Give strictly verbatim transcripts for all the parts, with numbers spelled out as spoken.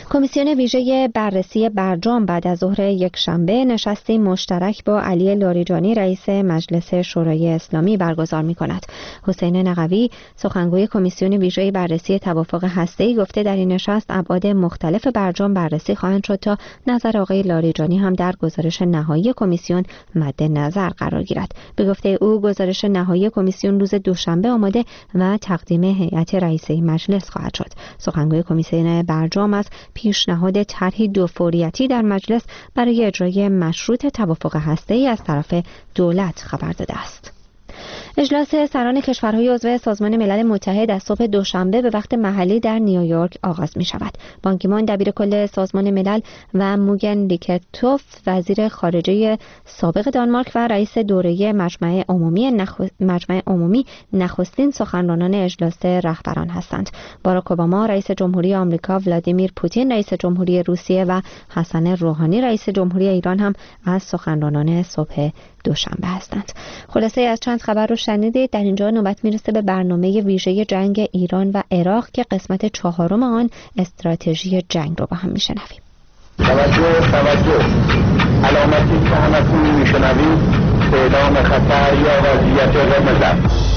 کمیسیون ویژه بررسی برجام بعد از ظهر یکشنبه نشستی مشترک با علی لاریجانی رئیس مجلس شورای اسلامی برگزار می‌کند. حسین نقوی سخنگوی کمیسیون ویژه بررسی توافق هسته‌ای گفته در این نشست ابعاد مختلف برجام بررسی خواهند شد تا نظر آقای لاریجانی هم در گزارش نهایی کمیسیون مد نظر قرار گیرد. به گفته او گزارش نهایی کمیسیون روز دوشنبه آماده و تقدیم هیئت رئیسه مجلس خواهد شد. سخنگوی کمیسیون برجام از پیشنهاد طرحی دو فوریتی در مجلس برای اجرای مشروط توافق هسته‌ای از طرف دولت خبر داده است. اجلاس سران کشورهای عضو سازمان ملل متحد از صبح دوشنبه به وقت محلی در نیویورک آغاز می شود. بان کی مون دبیر کل سازمان ملل و موگن لیکرتوف وزیر خارجه سابق دانمارک و رئیس دوره مجمع عمومی نخ... مجمع عمومی نخستین سخنرانان اجلاس رهبران هستند. باراک اوباما رئیس جمهوری آمریکا، ولادیمیر پوتین رئیس جمهوری روسیه و حسن روحانی رئیس جمهوری ایران هم از سخنرانان صبح دوشنبه هستند. خلاصه از چند خبر رو شنیدید. در اینجا نوبت میرسه به برنامه ویژه جنگ ایران و عراق که قسمت چهارم آن استراتژی جنگ رو با هم میشنویم. توجه توجه علامتی که همتون میشنوید اعلام خطر یا وضعیت قرمز است.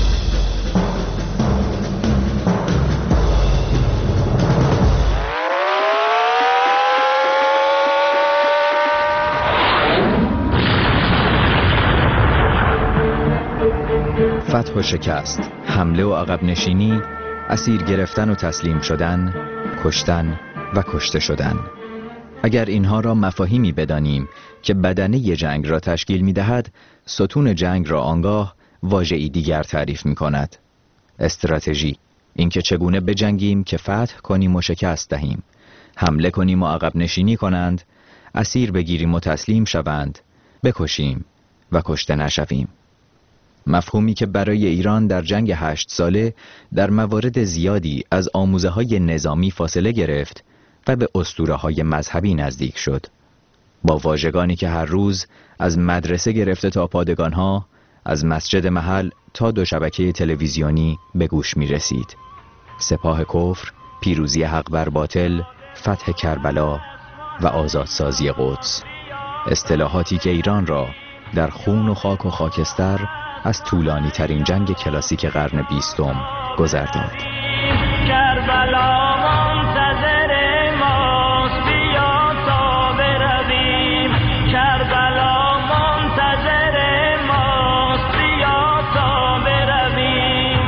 فتح و شکست، حمله و عقب نشینی، اسیر گرفتن و تسلیم شدن، کشتن و کشته شدن. اگر اینها را مفاهیمی بدانیم که بدنه جنگ را تشکیل می دهد، ستون جنگ را آنگاه واژه‌ای دیگر تعریف می کند. استراتژی، اینکه چگونه بجنگیم که فتح کنیم و شکست دهیم، حمله کنیم و عقب نشینی کنند، اسیر بگیریم و تسلیم شوند، بکشیم و کشته نشویم. مفهومی که برای ایران در جنگ هشت ساله در موارد زیادی از آموزه های نظامی فاصله گرفت و به اسطوره های مذهبی نزدیک شد. با واژگانی که هر روز از مدرسه گرفته تا پادگان ها، از مسجد محل تا دو شبکه تلویزیونی به گوش می رسید. سپاه کفر، پیروزی حق بر باطل، فتح کربلا و آزادسازی قدس. اصطلاحاتی که ایران را در خون و خاک و خاکستر از طولانی ترین جنگ کلاسیک قرن بیستم گذر داد. کربلا منتظر ماست، بیا تا برویم. کربلا منتظر ماست، بیا تا برویم.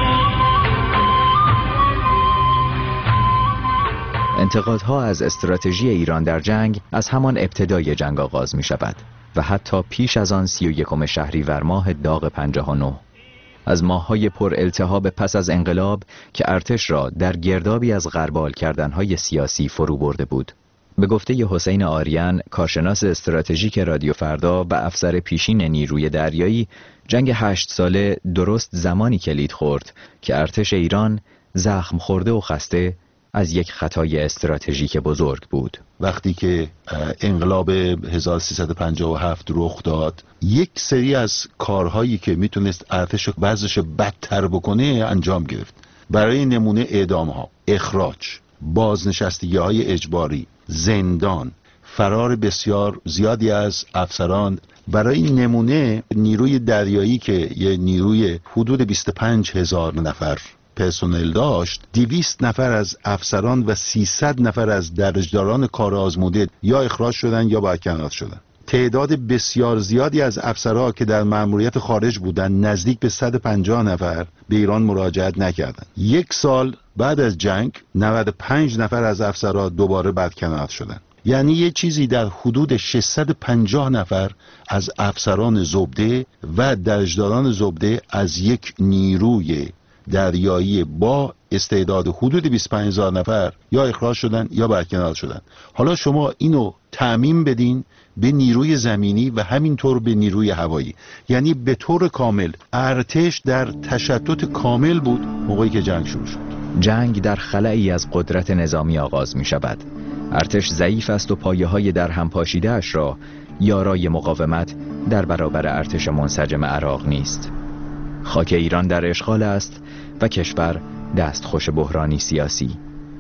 انتقادها از استراتژی ایران در جنگ از همان ابتدای جنگ آغاز می شود و حتی پیش از آن سی و یکم شهریور ماه داغ پنجاه و نه، از ماه‌های پر التهاب پس از انقلاب که ارتش را در گردابی از غربال کردنهای سیاسی فرو برده بود. به گفته حسین آریان، کارشناس استراتژیک رادیو فردا و افسر پیشین نیروی دریایی، جنگ هشت ساله درست زمانی کلید خورد که ارتش ایران زخم خورده و خسته از یک خطای استراتژیک بزرگ بود. وقتی که انقلاب هزار و سیصد و پنجاه و هفت رخ داد، یک سری از کارهایی که میتونست ارتش وضعش بدتر بکنه انجام گرفت. برای نمونه اعدام ها، اخراج، بازنشستگی های اجباری، زندان، فرار بسیار زیادی از افسران. برای نمونه نیروی دریایی که یه نیروی حدود بیست و پنج هزار نفر پرسنل داشت، دویست نفر از افسران و سیصد نفر از درجداران کار آزموده یا اخراج شدن یا برکنار شدن. تعداد بسیار زیادی از افسرها که در مأموریت خارج بودن، نزدیک به صد و پنجاه نفر، به ایران مراجعت نکردند. یک سال بعد از جنگ نود و پنج نفر از افسرها دوباره برکنار شدن. یعنی یه چیزی در حدود ششصد و پنجاه نفر از افسران زبده و درجداران زبده از یک نیروی دریایی با استعداد حدود بیست و پنج هزار نفر یا اخراج شدن یا برکنار شدن. حالا شما اینو تعمیم بدین به نیروی زمینی و همینطور به نیروی هوایی. یعنی به طور کامل ارتش در تشتت کامل بود موقعی که جنگ شروع شد. جنگ در خلایی از قدرت نظامی آغاز می شود. ارتش ضعیف است و پایه های در هم پاشیده اش را یارای مقاومت در برابر ارتش منسجم عراق نیست. خاک ایران در اشغال است و کشور دستخوش بحرانی سیاسی.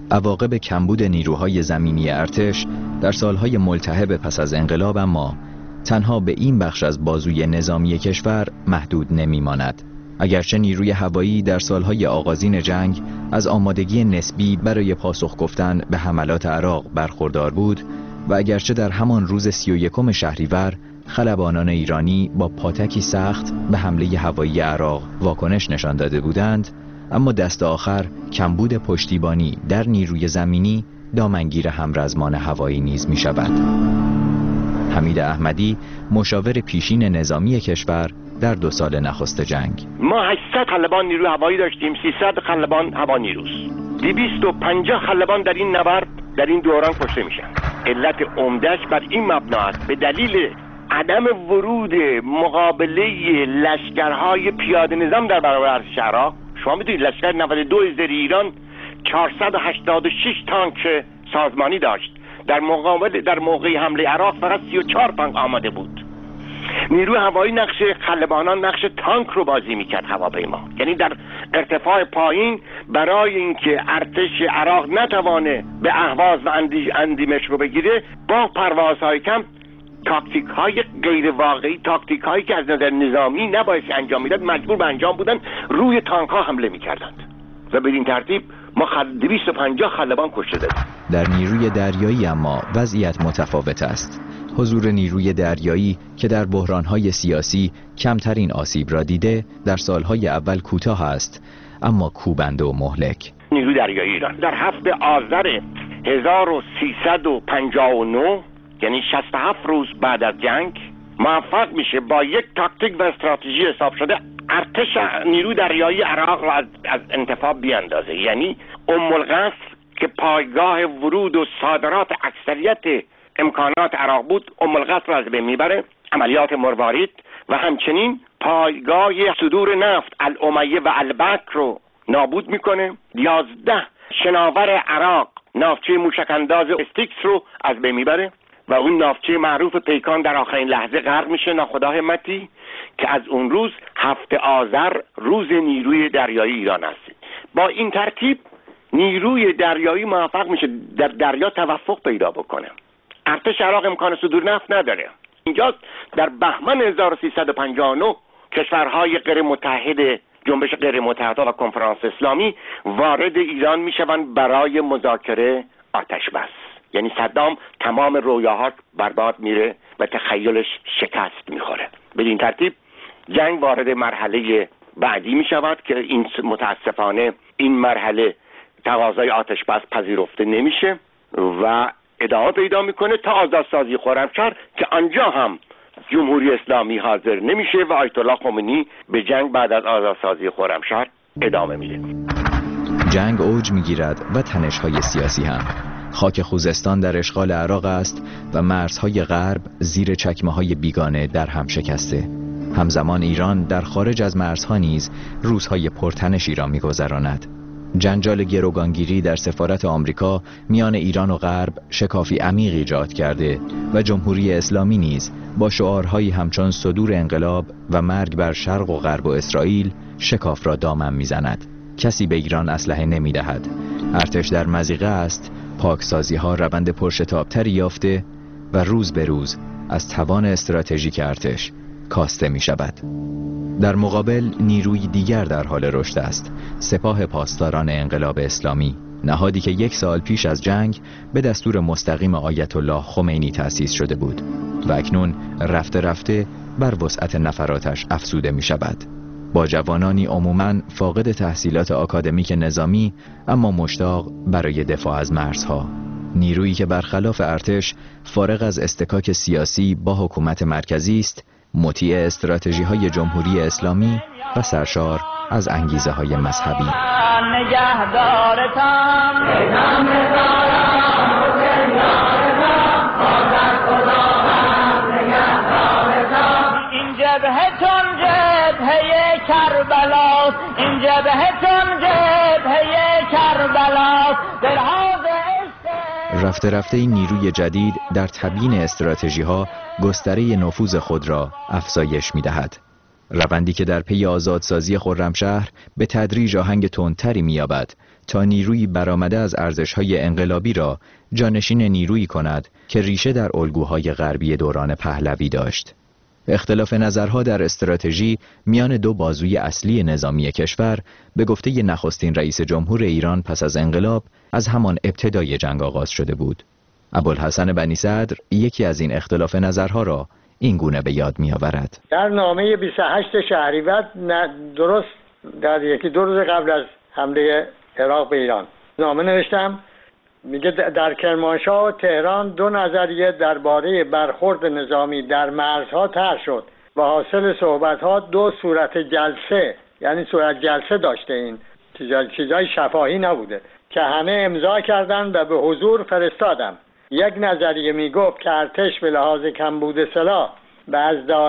عواقب کمبود نیروهای زمینی ارتش در سالهای ملتهب پس از انقلاب اما تنها به این بخش از بازوی نظامی کشور محدود نمی‌ماند. اگرچه نیروی هوایی در سالهای آغازین جنگ از آمادگی نسبی برای پاسخ گفتن به حملات عراق برخوردار بود و اگرچه در همان روز سی و یکم شهریور خلبانان ایرانی با پاتکی سخت به حمله هوایی عراق واکنش نشان داده بودند، اما دست آخر کمبود پشتیبانی در نیروی زمینی دامنگیر همرزمان هوایی نیز می شود. حمید احمدی، مشاور پیشین نظامی کشور در دو سال نخست جنگ: ما هشتصد خلبان نیروی هوایی داشتیم، سیصد خلبان هوا نیروست. دویست و پنجاه خلبان در این نبرد در این دوران کشته میشن. علت عمده‌اش بر این مبنا است، به دلیل عدم ورود مقابله لشکرهای پیاده نظام در برابر ارتش عراق. شما میدونید لشکر نود و دو زیر ایران چهارصد و هشتاد و شش تانک سازمانی داشت، در مقابل در موقع حمله عراق فقط سی و چهار تانک آماده بود. نیروی هوایی نقش خلبانان نقش تانک رو بازی میکرد هواپیما، یعنی در ارتفاع پایین برای اینکه ارتش عراق نتوانه به اهواز و اندی اندیمش رو بگیره، با پروازهای کم تاکتیک های غیر واقعی، تاکتیک هایی که از نظر نظامی نباید انجام میداد، مجبور به انجام بودن، روی تانک ها حمله میکردند و بدین ترتیب ما دویست و پنجاه خلبان کشته دادیم. در نیروی دریایی اما وضعیت متفاوت است. حضور نیروی دریایی که در بحران‌های سیاسی کمترین آسیب را دیده، در سالهای اول کوتاه است اما کوبنده و مهلک. نیروی دریایی ایران در هفته آذر هزار و سیصد و پنجاه و نه، یعنی شصت و هفت روز بعد از جنگ، موفق میشه با یک تاکتیک و استراتژی حساب شده ارتش نیروی دریایی عراق را از, از انتفاع بیاندازه. یعنی ام القصر که پایگاه ورود و صادرات اکثریت امکانات عراق بود، ام القصر را از بین میبره، عملیات مروارید و همچنین پایگاه صدور نفت الامیه و البکر رو نابود میکنه. یازده شناور عراق ناوچه موشک انداز استیکس رو از بین میبره و اون ناوچه معروف پیکان در آخرین لحظه غرق میشه، ناخدا همتی، که از اون روز هفته آذر روز نیروی دریایی ایران است. با این ترتیب نیروی دریایی موفق میشه در دریا توفق پیدا بکنه. ارتش عراق امکان صدور نفت نداره. اینجاست در بهمن هزار و سیصد و پنجاه و نه کشورهای غیر متحد جنبش غیر متحد و کنفرانس اسلامی وارد ایران میشوند برای مذاکره آتش بس. یعنی صدام تمام رویاها برباد میره و تخیلش شکست میخوره. بدین ترتیب جنگ وارد مرحله بعدی میشود که این متاسفانه این مرحله تقاضای آتش بس پذیرفته نمیشه و ادامه پیدا میکنه تا آزادسازی خرمشهر که آنجا هم جمهوری اسلامی حاضر نمیشه و آیت الله خمینی به جنگ بعد از آزادسازی خرمشهر ادامه میده. جنگ اوج میگیرد و تنش‌های سیاسی هم. خاک خوزستان در اشغال عراق است و مرزهای غرب زیر چکمه‌های بیگانه در هم شکسته. همزمان ایران در خارج از مرزها نیز روزهای پرتنشی را می‌گذراند. جنجال گروگانگیری در سفارت آمریکا میان ایران و غرب شکافی عمیق ایجاد کرده و جمهوری اسلامی نیز با شعارهایی همچون صدور انقلاب و مرگ بر شرق و غرب و اسرائیل شکاف را دامن میزند. کسی به ایران اسلحه نمیدهد. ارتش در مضیقه است. پاکسازی ها روند پرشتابتری یافته و روز به روز از توان استراتژیک ارتش کاسته می شود. در مقابل نیروی دیگر در حال رشد است، سپاه پاسداران انقلاب اسلامی، نهادی که یک سال پیش از جنگ به دستور مستقیم آیت الله خمینی تأسیس شده بود و اکنون رفته رفته بر وسعت نفراتش افزوده می شود. با جوانانی عموماً فاقد تحصیلات آکادمیک نظامی اما مشتاق برای دفاع از مرزها، نیرویی که برخلاف ارتش فارغ از استکاک سیاسی با حکومت مرکزی است، مطیع استراتژی های جمهوری اسلامی و سرشار از انگیزه های مذهبی. این جبهتون جبهه کربلاس، این جبهتون جبهه کربلاس. رفته رفته این نیروی جدید در تبیین استراتژی ها گستره نفوذ خود را افزایش می دهد. روندی که در پی آزادسازی خرمشهر به تدریج آهنگ تندتری می‌یابد تا نیروی برآمده از ارزش‌های انقلابی را جانشین نیرویی کند که ریشه در الگوهای غربی دوران پهلوی داشت. اختلاف نظرها در استراتژی میان دو بازوی اصلی نظامی کشور به گفته نخستین رئیس جمهور ایران پس از انقلاب از همان ابتدای جنگ آغاز شده بود. ابوالحسن بنی صدر یکی از این اختلاف نظرها را این گونه به یاد می آورد. در نامه بیست و هشتم شهریور درست در یکی دو روز قبل از حمله عراق به ایران نامه نوشتم، میگه در کرمانشاه و تهران دو نظریه درباره برخورد نظامی در مرزها طرح شد و حاصل صحبت‌ها دو صورت جلسه، یعنی صورت جلسه داشته، این چیزای شفاهی نبوده که همه امضا کردن و به حضور فرستادم. یک نظریه میگفت که ارتش به لحاظ کمبود سلاح و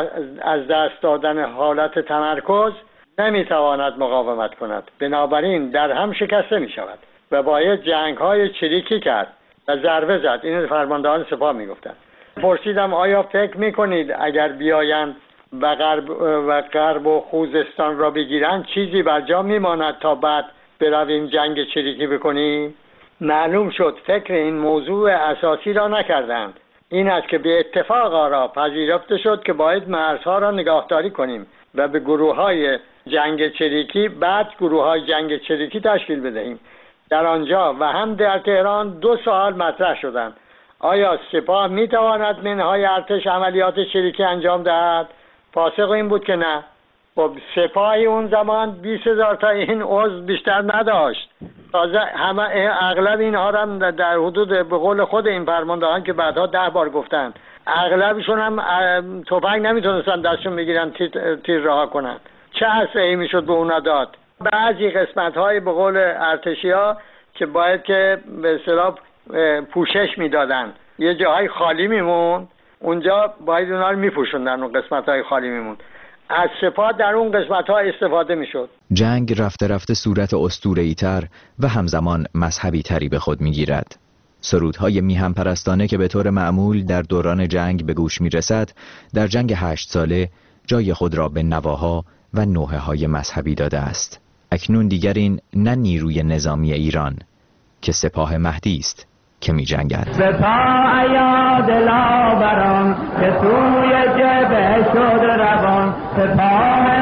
از دست دادن حالت تمرکز نمیتواند مقاومت کند، بنابراین در هم شکسته میشود و باید جنگ های چریکی کرد و ضربه زد. این فرماندهان سپاه میگفتن. پرسیدم آیا فکر میکنید اگر بیایند و غرب و غرب و خوزستان را بگیرند چیزی بر جا میماند تا بعد برویم جنگ چریکی بکنیم؟ معلوم شد فکر این موضوع اساسی را نکردند. این است که به اتفاق آرا پذیرفته شد که باید مرزها را نگهداری کنیم و به گروه های جنگ چریکی بعد گروه های جنگ چریکی تشکیل بدهیم. در آنجا و هم در تهران دو سوال مطرح شدند. آیا سپاه میتواند منهای ارتش عملیات چریکی انجام دهد؟ پاسخ این بود که نه. خب سپاهی اون زمان بیست هزار تا این عضو بیشتر نداشت. تازه همه اغلب اینها را در حدود به قول خود این فرماندهان که بعدها ده بار گفتن، اغلبشون هم تفنگ نمیتونستن دستشون بگیرن تیر, تیر رها کنن. چه اسلحه‌ای میشد به اونا داد؟ بعضی قسمت‌های به قول ارتشی‌ها که باید که به اصطلاح پوشش میدادن، یه جاهای خالی میمون، اونجا باید اونا رو میپوشوندن، اون قسمت‌های خالی میمون. از سپاه در اون قسمت‌ها استفاده میشد. جنگ رفته رفته صورت اسطوره‌ای‌تر و همزمان مذهبی تری به خود میگیرد. سرودهای میهم پرستانه که به طور معمول در دوران جنگ به گوش میرسد، در جنگ هشت ساله جای خود را به نواها و نوحه‌های مذهبی داده است. اکنون دیگر این نه نیروی نظامی ایران که سپاه مهدی است که می جنگد. سپاه یا دلاوران که توی جبهه شد روان، سپاه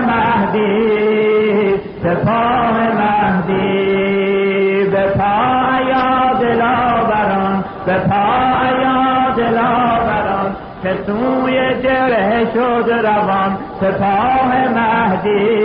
مهدی، سپاه مهدی. سپاه یا دلاوران، سپاه یا دلاوران که توی جبهه شد روان، سپاه مهدی،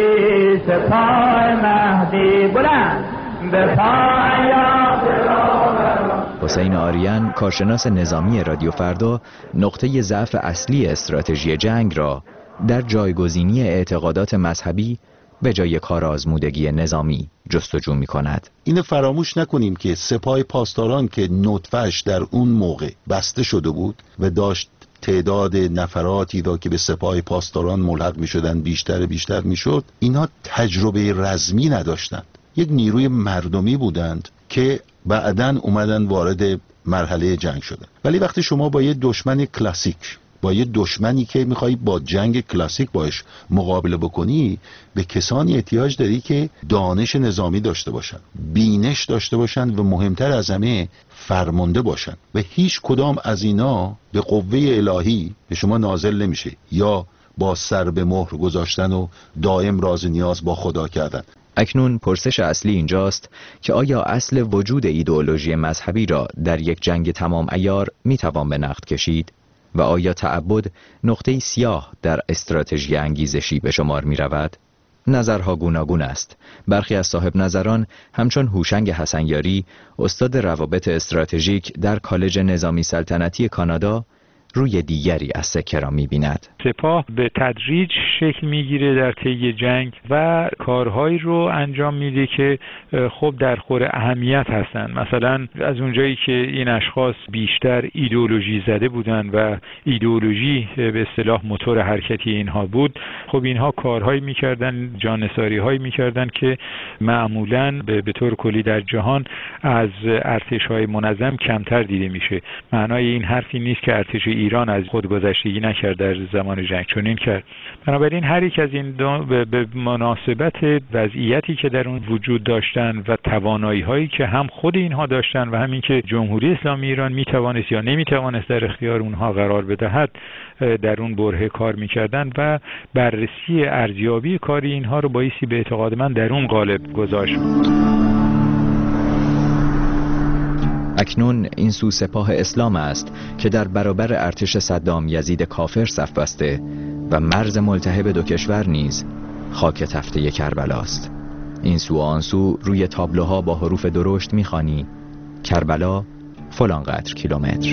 سپاه مهدی. بلند سپاه یا دلاوران. حسین آریان، کارشناس نظامی رادیو فردا، نقطه ضعف اصلی استراتژی جنگ را در جایگزینی اعتقادات مذهبی به جای کارآزمودگی نظامی جستجو می کند. اینو فراموش نکنیم که سپاه پاسداران که نطفه‌اش در اون موقع بسته شده بود و داشت تعداد نفراتی را که به سپاه پاسداران ملحق می شدن بیشتر بیشتر می شد، اینها تجربه رزمی نداشتند. یک نیروی مردمی بودند که بعداً اومدن وارد مرحله جنگ شدن. ولی وقتی شما با یه دشمن کلاسیک، با یه دشمنی که میخوای با جنگ کلاسیک باش مقابله بکنی، به کسانی احتیاج داری که دانش نظامی داشته باشن، بینش داشته باشن و مهمتر از همه فرمانده باشن و هیچ کدام از اینا به قوه الهی به شما نازل نمیشه یا با سر به مهر گذاشتن و دائم راز نیاز با خدا کردن. اکنون پرسش اصلی اینجاست که آیا اصل وجود ایدئولوژی مذهبی را در یک جنگ تمام عیار میتوان به نقد کشید و آیا تعبد نقطه سیاه در استراتژی انگیزشی به شمار می رود؟ نظرها گوناگون است. برخی از صاحب نظران همچون هوشنگ حسنیاری، استاد روابط استراتژیک در کالج نظامی سلطنتی کانادا، روی دیگری از سکه را می‌بیند. سپاه به تدریج شکل میگیره در طی جنگ و کارهایی رو انجام میده که خب در خور اهمیت هستند. مثلا از اونجایی که این اشخاص بیشتر ایدئولوژی زده بودند و ایدئولوژی به اصطلاح موتور حرکتی اینها بود، خب اینها کارهایی میکردن، جانثاری‌هایی میکردن که معمولاً به طور کلی در جهان از ارتش‌های منظم کمتر دیده میشه. معنای این حرفی نیست که ارتش ایران از خودگذشتگی نکرد در زمان جنگ، چنین کرد. بنابراین هر یک از این دو به مناسبت وضعیتی که در اون وجود داشتن و توانایی هایی که هم خود اینها داشتن و همین که جمهوری اسلامی ایران میتوانست یا نمیتوانست در اختیار اونها قرار بدهد در اون برهه کار میکردن و بررسی ارزیابی کاری اینها رو بایستی به اعتقاد من در اون قالب گذاشت. اکنون این سو سپاه اسلام است که در برابر ارتش صدام یزید کافر صف بسته و مرز ملتهب دو کشور نیز خاک تفته کربلاست. این سو و آن سو روی تابلوها با حروف درشت می‌خوانی کربلا فلان قدر کیلومتر.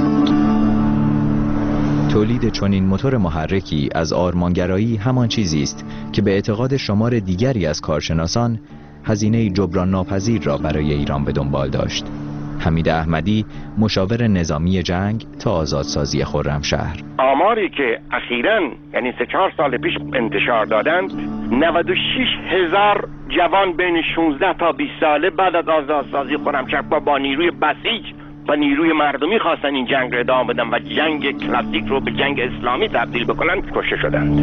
تولید چنین موتور محرکی از آرمانگرایی همان چیزی است که به اعتقاد شمار دیگری از کارشناسان هزینه جبران ناپذیر را برای ایران به دنبال داشت. حمید احمدی، مشاور نظامی جنگ تا آزادسازی خرمشهر: آماری که اخیراً یعنی سه چهار سال پیش انتشار دادند، نود و شش هزار جوان بین شانزده تا بیست ساله بعد از آزادسازی خرمشهر با نیروی بسیج و نیروی مردمی خواستن این جنگ را ادامه بدن و جنگ کلاسیک رو به جنگ اسلامی تبدیل بکنن، کشته شدند.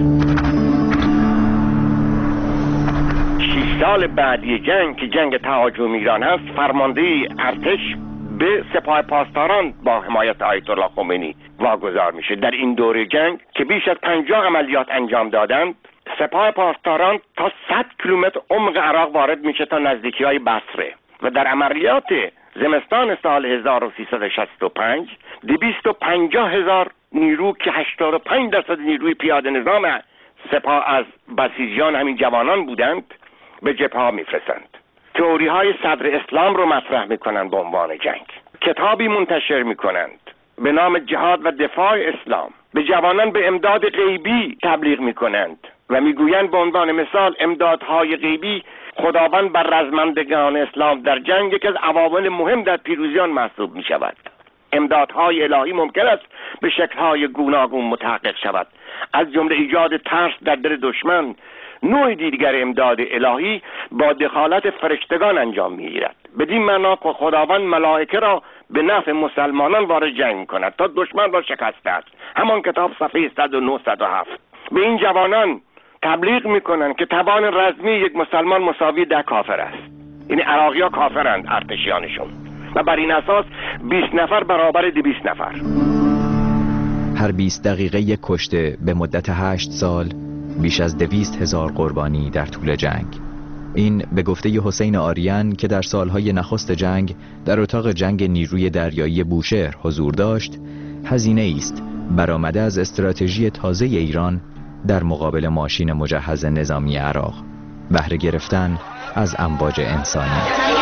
شش سال بعدی جنگ که جنگ تهاجم ایران هست، فرمانده ارتش به سپاه پاسداران با حمایت آیت الله خمینی واگذار میشه. در این دوره جنگ که بیش از پنجاه عملیات انجام دادند، سپاه پاسداران تا صد کیلومتر عمق عراق وارد میشه تا نزدیکی های بصره و در عملیات زمستان سال هزار و سیصد و شصت و پنج دویست و پنجاه هزار نیرو که هشتاد و پنج درصد نیروی پیاده نظام سپاه از بسیجیان همین جوانان بودند به جبهه ها میفرستند. تئوری های صدر اسلام رو مطرح میکنند به عنوان جنگ. کتابی منتشر میکنند به نام جهاد و دفاع اسلام. به جوانان به امداد غیبی تبلیغ میکنند و میگویند به عنوان مثال امدادهای غیبی خداوند بر رزمندگان اسلام در جنگ یکی از عوامل مهم در پیروزیان محسوب میشود. امدادهای الهی ممکن است به شکل‌های گوناگون متحقق شود، از جمله ایجاد ترس در دل دشمن. نوع دیگر امداد الهی با دخالت فرشتگان انجام می‌گیرد. بدین معنا که خداوند ملائکه را به نفع مسلمانان وارد جنگ می‌کند تا دشمن را شکست دهد. همان کتاب صفحه صد و نه صد و هفت. به این جوانان تبلیغ می‌کنند که توان رزمی یک مسلمان مساوی ده کافر است. یعنی عراقی‌ها کافرند ارتشیانشون و بر این اساس بیست نفر برابر دویست نفر. هر بیست دقیقه یک کشته به مدت هشت سال، بیش از دویست هزار قربانی در طول جنگ. این به گفته حسین آریان که در سالهای نخست جنگ در اتاق جنگ نیروی دریایی بوشهر حضور داشت، هزینه است برآمده از استراتژی تازه ایران در مقابل ماشین مجهز نظامی عراق، بهره گرفتن از امواج انسانی.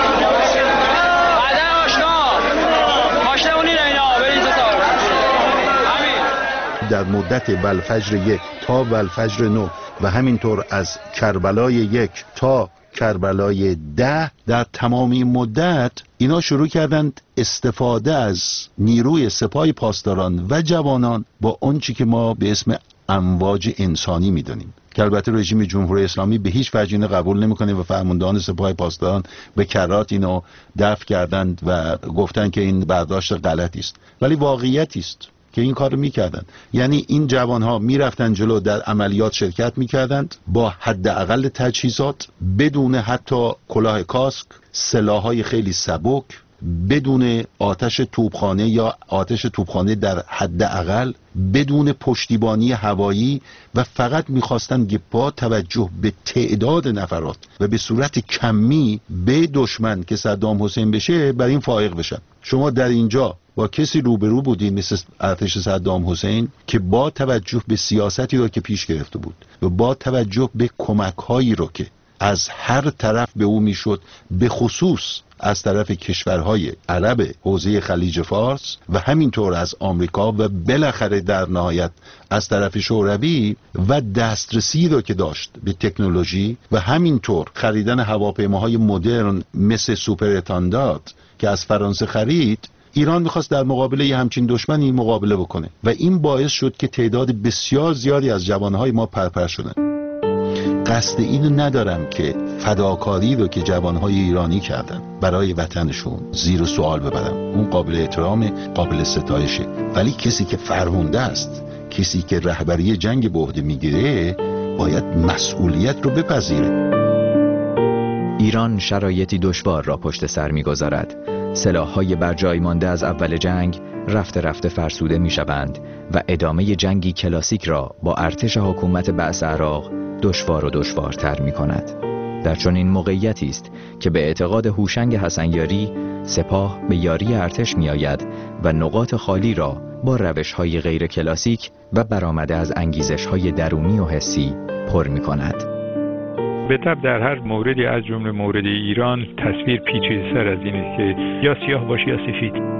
در مدت والفجر یک تا والفجر نو و همینطور از کربلای یک تا کربلای ده، در تمام این مدت اینا شروع کردند استفاده از نیروی سپاه پاسداران و جوانان با اون چی که ما به اسم امواج انسانی میدونیم، که البته رژیم جمهوری اسلامی به هیچ وجه اینو قبول نمیکنه و فرماندهان سپاه پاسداران به کرات اینو دفع کردند و گفتن که این برداشت غلطی است، ولی واقعیتی است که این کارو میکردن. یعنی این جوانها میرفتن جلو، در عملیات شرکت میکردند با حداقل تجهیزات، بدون حتی کلاه کاسک، سلاحهای خیلی سبک، بدون آتش توپخانه یا آتش توپخانه در حداقل، بدون پشتیبانی هوایی و فقط میخواستن که با توجه به تعداد نفرات و به صورت کمی به دشمن که صدام حسین بشه بر این فائق بشن. شما در اینجا با کسی روبرو بودین مثل ارتش صدام حسین که با توجه به سیاستی رو که پیش گرفته بود و با توجه به کمک‌هایی رو که از هر طرف به او میشد، به خصوص از طرف کشورهای عرب حوزه خلیج فارس و همینطور از آمریکا و بالاخره در نهایت از طرف شوروی، و دسترسی رو که داشت به تکنولوژی و همینطور خریدن هواپیماهای مدرن مثل سوپر اتاندات که از فرانسه خرید، ایران میخواست در مقابله یه همچین دشمنی مقابله بکنه و این باعث شد که تعداد بسیار زیادی از جوانهای ما پرپر شدن. قصد اینو ندارم که فداکاری رو که جوانهای ایرانی کردن برای وطنشون زیر و سوال ببرم. اون قابل احترام، قابل ستایشه، ولی کسی که فرمانده است، کسی که رهبری جنگ به عهده میگیره باید مسئولیت رو بپذیره. ایران شرایطی دشوار را پشت سر می‌گذارد. سلاح‌های بر جای مانده از اول جنگ رفته رفته فرسوده می‌شوند و ادامه جنگی کلاسیک را با ارتش حکومت بعث عراق دشوار و دشوارتر می‌کند. در چنین موقعیتی است که به اعتقاد هوشنگ حسنیاری سپاه به یاری ارتش می‌آید و نقاط خالی را با روش‌های غیر کلاسیک و برآمده از انگیزش‌های درونی و حسی پر می‌کند. به طب در هر موردی از جمله مورد ایران تصویر پیچیده‌تر از این است که یا سیاه باشه یا سفید.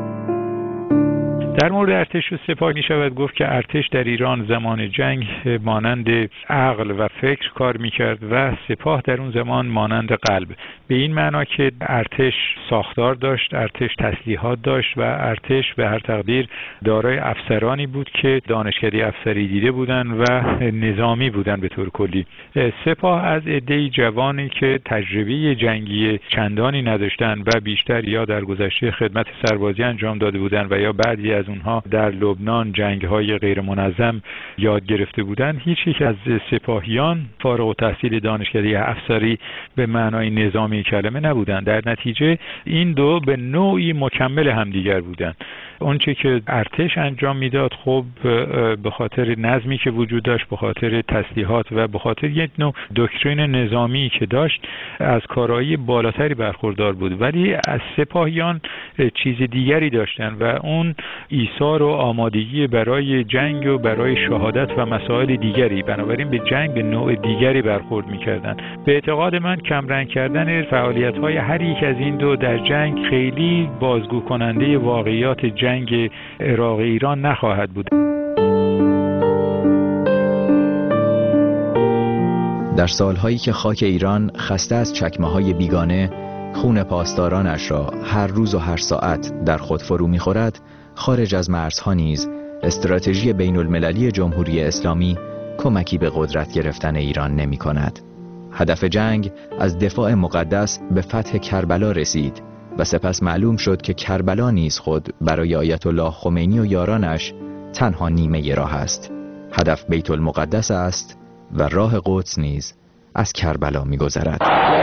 در مورد ارتش و سپاه می شود گفت که ارتش در ایران زمان جنگ مانند عقل و فکر کار می کرد و سپاه در اون زمان مانند قلب. به این معنا که ارتش ساختار داشت، ارتش تسلیحات داشت و ارتش به هر تقدیر دارای افسرانی بود که دانشکده افسری دیده بودند و نظامی بودند به طور کلی. سپاه از عده‌ای جوانی که تجربه جنگی چندانی نداشتند و بیشتر یا در گذشته خدمت سربازی انجام داده بودند و یا بعضی از اونها در لبنان جنگ‌های غیر منظم یاد گرفته بودند، هیچ یک از سپاهیان فارغ التحصیل دانشکده افسری به معنای نظامی کلمه نبودند. در نتیجه این دو به نوعی مکمل همدیگر بودند. اونچه که ارتش انجام میداد خب به خاطر نظمی که وجود داشت، به خاطر تسلیحات و به خاطر یک نوع دکترین نظامی که داشت از کارایی بالاتری برخوردار بود، ولی از سپاهیان چیز دیگری داشتند و اون ایثار و آمادگی برای جنگ و برای شهادت و مسائل دیگری، بنابراین به جنگ به نوع دیگری برخورد می‌کردند. به اعتقاد من کمرنگ کردن فعالیت‌های هر یک از این دو در جنگ خیلی بازگو کننده واقعیات جنگ عراق ایران نخواهد بود. در سالهایی که خاک ایران خسته از چکمه‌های بیگانه خون پاسدارانش را هر روز و هر ساعت در خود فرو می‌خورد، خارج از مرزها نیز استراتژی بین المللی جمهوری اسلامی کمکی به قدرت گرفتن ایران نمی کند. هدف جنگ از دفاع مقدس به فتح کربلا رسید و سپس معلوم شد که کربلا نیز خود برای آیت الله خمینی و یارانش تنها نیمه راه است. هدف بیت المقدس است و راه قدس نیز از کربلا می گذرد.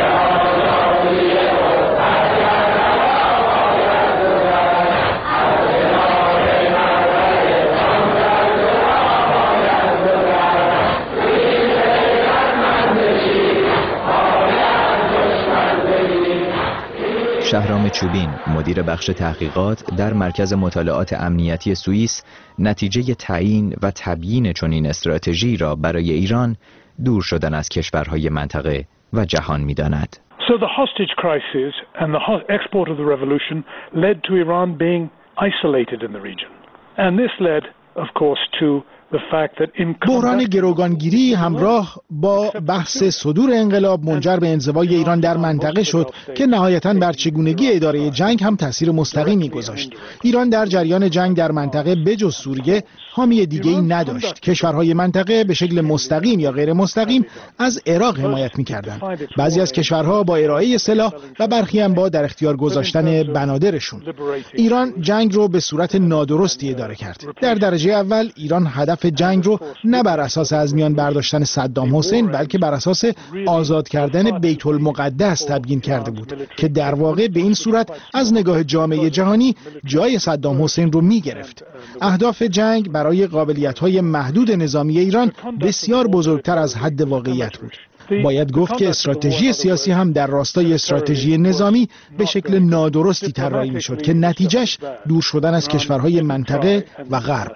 شهرام چوبین، مدیر بخش تحقیقات در مرکز مطالعات امنیتی سوئیس، نتیجه تعیین و تبیین چنین استراتژی را برای ایران دور شدن از کشورهای منطقه و جهان می‌داند. So the hostage crisis and the export of the revolution led to Iran being isolated in the region. And this led, of course, to بحران گروگانگیری همراه با بحث صدور انقلاب منجر به انزوای ایران در منطقه شد که نهایتاً بر چگونگی اداره جنگ هم تاثیر مستقیمی گذاشت. ایران در جریان جنگ در منطقه بجز سوریه حامی دیگه‌ای نداشت. کشورهای منطقه به شکل مستقیم یا غیر مستقیم از عراق حمایت می‌کردند. بعضی از کشورها با ارائه سلاح و برخی هم با در اختیار گذاشتن بنادرشون. ایران جنگ رو به صورت نادرستی اداره کرد. در درجه اول ایران هدف جنگ رو نه بر اساس از میان برداشتن صدام حسین بلکه بر اساس آزاد کردن بیت المقدس تبیین کرده بود که در واقع به این صورت از نگاه جامعه جهانی جای صدام حسین رو می گرفت. اهداف جنگ برای قابلیت‌های محدود نظامی ایران بسیار بزرگتر از حد واقعیت بود. باید گفت که استراتژی سیاسی هم در راستای استراتژی نظامی به شکل نادرستی طراحی می‌شد که نتیجهش دور شدن از کشورهای منطقه و غرب.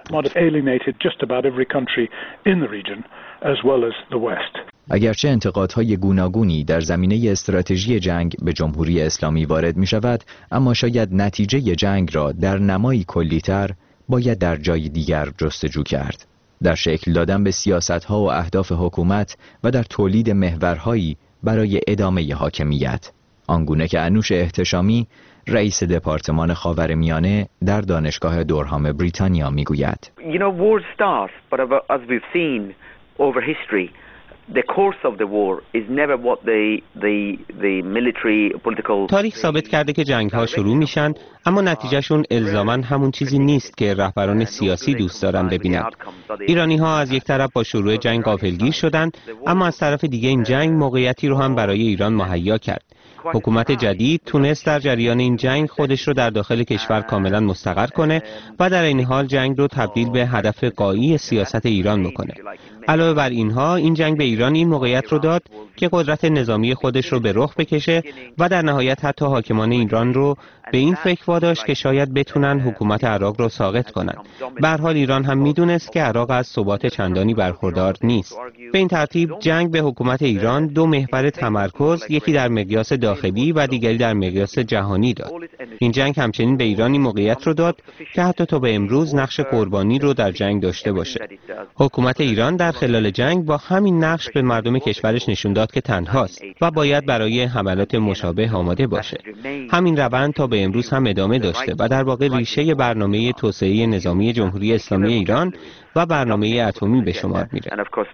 اگرچه انتقادهای گوناگونی در زمینه استراتژی جنگ به جمهوری اسلامی وارد می‌شود، اما شاید نتیجه جنگ را در نمایی کلی‌تر باید در جای دیگر جستجو کرد. در شکل دادن به سیاست‌ها و اهداف حکومت و در تولید محورهایی برای ادامه حاکمیت. آنگونه که انوش احتشامی، رئیس دپارتمان خاورمیانه در دانشگاه دورهام بریتانیا میگوید. You know, wars start, but as we've seen over history, تاریخ ثابت کرده که جنگ‌ها شروع میشن، اما نتیجهشون الزاماً همون چیزی نیست که رهبران سیاسی دوست دارن ببینن. ایرانی‌ها از یک طرف با شروع جنگ غافلگیر شدن، اما از طرف دیگه این جنگ موقعیتی رو هم برای ایران مهیا کرد. حکومت جدید تونست در جریان این جنگ خودش رو در داخل کشور کاملا مستقر کنه و در این حال جنگ رو تبدیل به هدف غایی سیاست ایران بکنه. علاوه بر اینها این جنگ به ایران این موقعیت رو داد که قدرت نظامی خودش رو به رخ بکشه و در نهایت حتی حاکمان ایران رو به این فکر واداشت که شاید بتونن حکومت عراق رو ساقط کنن. به هر حال ایران هم میدونست که عراق از ثبات چندانی برخوردار نیست. به این ترتیب جنگ به حکومت ایران دو محور تمرکز، یکی در مقیاس داخلی و دیگری در مقیاس جهانی داد. این جنگ همچنین به ایران این موقعیت رو داد که حتی تا به امروز نقش قربانی رو در جنگ داشته باشه. حکومت ایران در خلال جنگ با همین نقش به مردم کشورش نشون داد که تنهاست و باید برای حملات مشابه آماده باشه. همین روند تا به امروز هم ادامه داشته و در واقع ریشه برنامه توسعه نظامی جمهوری اسلامی ایران و برنامه اتمی به شمار میره.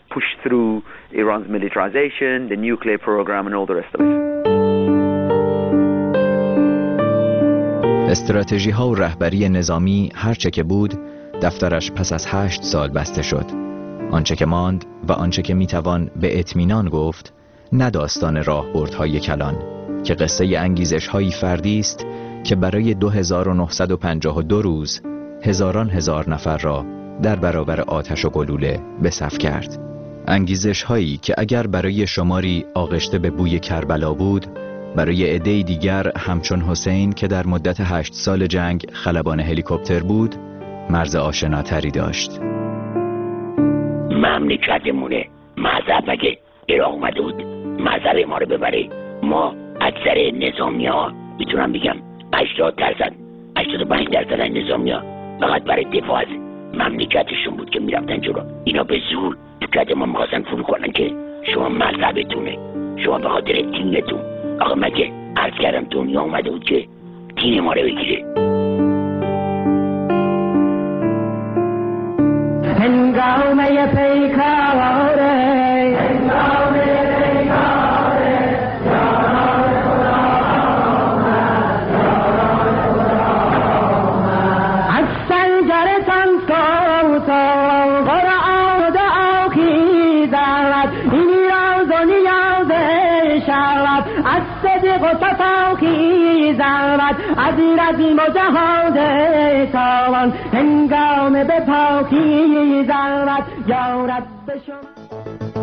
استراتژی ها و رهبری نظامی هرچه که بود، دفترش پس از هشت سال بسته شد. آنچه که ماند و آنچه که میتوان به اطمینان گفت، نه داستان راهبردهای کلان که قصه انگیزش هایی فردی است که برای دو هزار و نهصد و پنجاه و دو روز هزاران هزار نفر را در برابر آتش و گلوله به صف کرد. انگیزش هایی که اگر برای شماری آغشته به بوی کربلا بود، برای عده‌ای دیگر همچون حسین که در مدت هشت سال جنگ خلبان هلیکوپتر بود، مرز آشناتری داشت. مملکتمونه، مذهب مگه عراق اومده بود مذهب ما رو ببره؟ ما اکثر نظامی ها میتونم بگم هشتاد درصد هشتاد و پنج درصد نظامی ها فقط برای دفاع از مملکتشون بود که میرفتن جلو. اینا به زور تو کد ما میخواستن فرو کنن که شما مذهبتونه، شما به خاطر دینتون. آقا مگه عرض کردم دنیا اومده بود که دین ما رو بگیره؟ هنگامه پیکاره هنگامه پیکاره یاران خدا آمد یاران خدا آمد از سنجرتان صوت و قرآن آخی دارد این راز و نیاز شود از صدق و تفاخی دارد از رزم و جهاد تاوان هنگام به پاکی دارد یارد به شما.